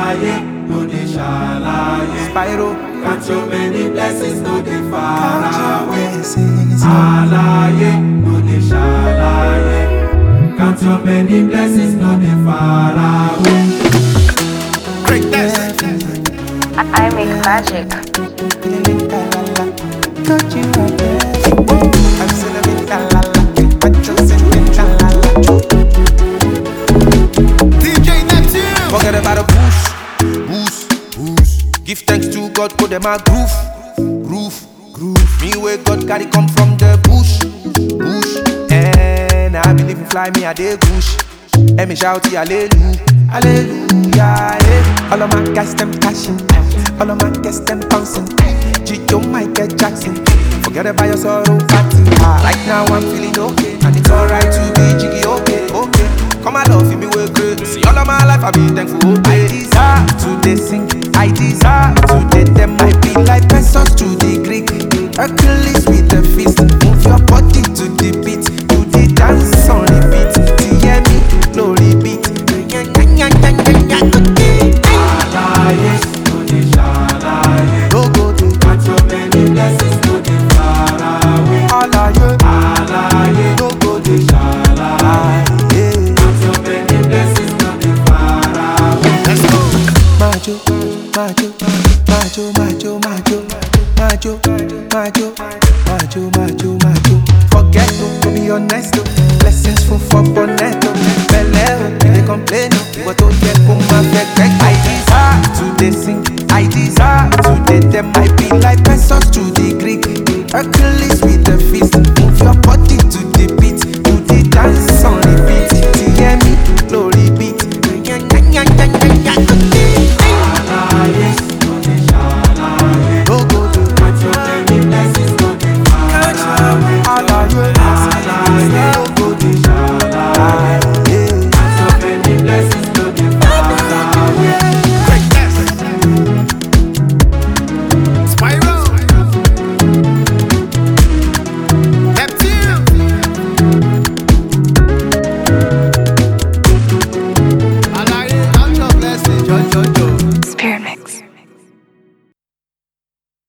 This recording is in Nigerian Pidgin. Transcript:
Alaye, no dey shalaye. Spyro, count your many blessings, no dey far away. Alaye, no dey shalaye. Count your many blessings, no dey far away. Greatness. I make magic. Don't you DJ Neptune. Forget about the boost. Give thanks to God, put them a groove. Me where God carry come from the bush. And I believe in fly me a day bush. And me shout hallelujah, hallelujah. Yeah. All of my guys them cashing, all of my guys them bouncing. Gio Michael Jackson. Forget about your sorrow, party. Right now I'm feeling okay, and it's alright to be jiggy, okay. Come on, love, feel me way great. See all of my life I be thankful, okay. I desire to they sing, I desire to they them. I be like pesos to the Greek, Hercules with the fist. Move your body to the beat, do the dance on repeat. Hear me, no repeat. Alaye, no dey shalaye. No go to count your many blessings, no dey far away. Alaye, no go dey shalaye. Count your many blessings, no dey far away. Let's go. Majo. Forget to be honest. Blessings full for bonetto. Beleo, they complain, but don't get come back. I desire to they sing, I desire to they them. I be like pesos to